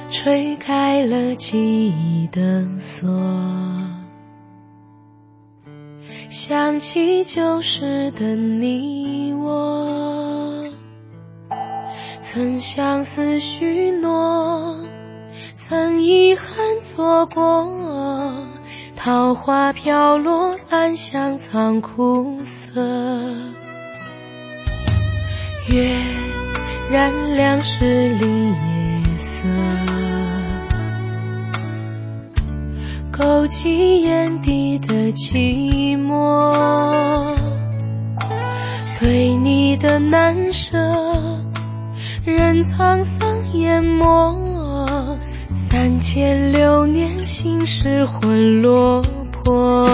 吹开了记忆的锁，想起旧时的你我，曾相思许诺，曾遗憾错过，桃花飘落，暗香藏苦涩，月染亮十里夜色，勾起眼底的寂寞，对你的难舍，任沧桑淹没，3000流年，心事魂落魄，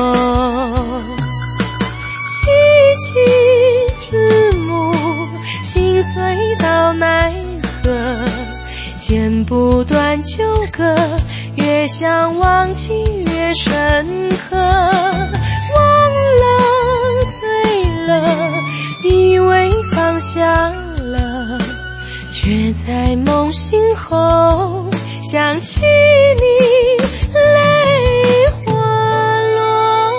凄凄思慕，心碎到奈何，剪不断纠葛，越想忘记越深刻，忘了醉了，以为放下了，却在梦醒后想起你，泪滑落。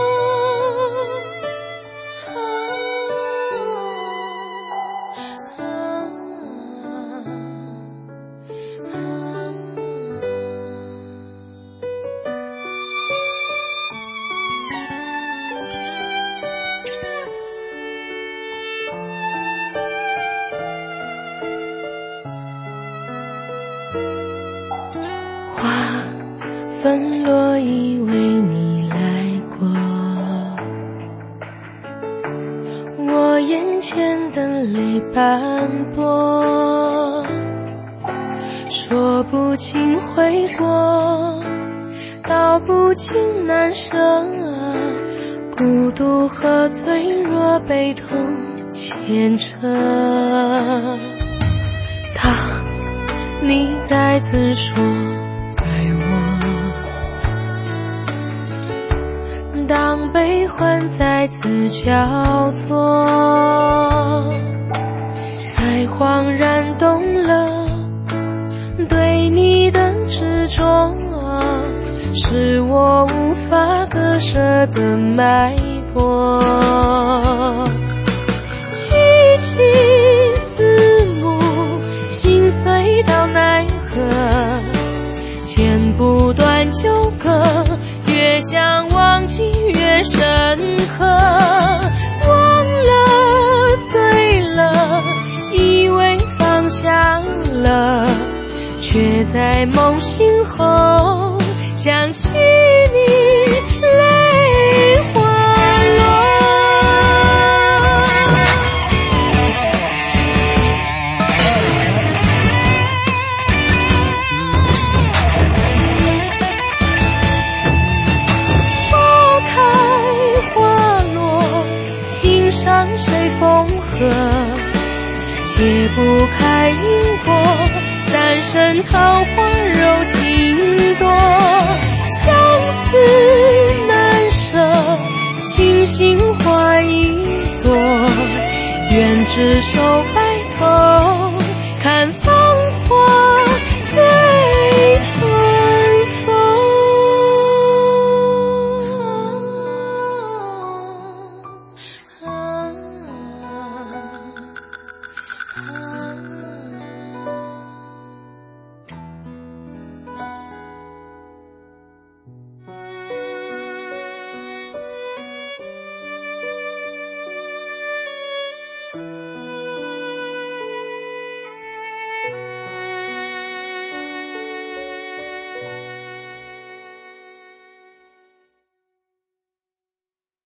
花纷落，以为你来过，我眼前的泪斑驳，说不尽悔过，道不尽难舍，孤独和脆弱，悲痛牵扯，当你再次说爱我，当悲欢再次交错，才恍然懂了，对你的执着，是我无法割舍的脉搏，凄凄思慕，心碎到奈何，剪不断纠葛，越想忘记越深刻，忘了醉了，以为放下了，却在梦醒后想起你。